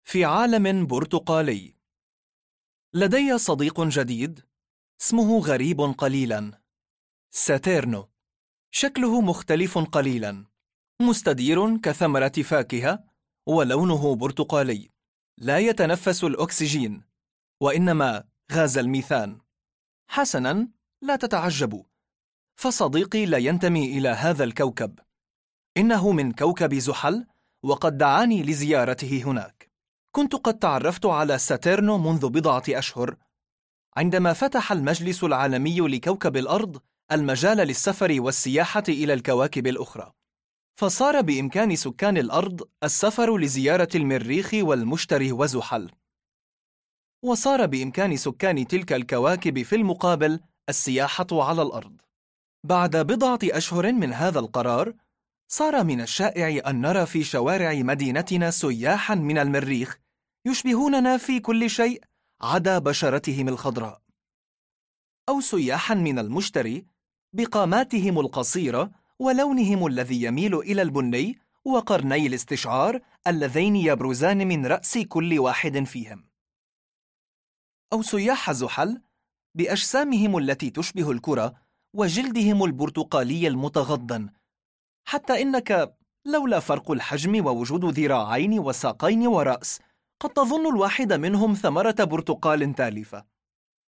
في عالم برتقالي. لدي صديق جديد اسمه غريب قليلا، ساتيرنو. شكله مختلف قليلا، مستدير كثمرة فاكهة، ولونه برتقالي. لا يتنفس الأكسجين، وإنما غاز الميثان. حسنا، لا تتعجبوا، فصديقي لا ينتمي إلى هذا الكوكب. إنه من كوكب زحل، وقد دعاني لزيارته هناك. كنت قد تعرفت على ساتيرنو منذ بضعة أشهر، عندما فتح المجلس العالمي لكوكب الأرض المجال للسفر والسياحة إلى الكواكب الأخرى، فصار بإمكان سكان الأرض السفر لزيارة المريخ والمشتري وزحل، وصار بإمكان سكان تلك الكواكب في المقابل السياحة على الأرض. بعد بضعة أشهر من هذا القرار، صار من الشائع أن نرى في شوارع مدينتنا سياحاً من المريخ يشبهوننا في كل شيء عدا بشرتهم الخضراء، أو سياحاً من المشتري بقاماتهم القصيرة ولونهم الذي يميل إلى البني وقرني الاستشعار اللذين يبرزان من رأس كل واحد فيهم، أو سياح زحل بأجسامهم التي تشبه الكرة وجلدهم البرتقالي المتغضن، حتى إنك لولا فرق الحجم ووجود ذراعين وساقين ورأس قد تظن الواحد منهم ثمرة برتقال تالفة.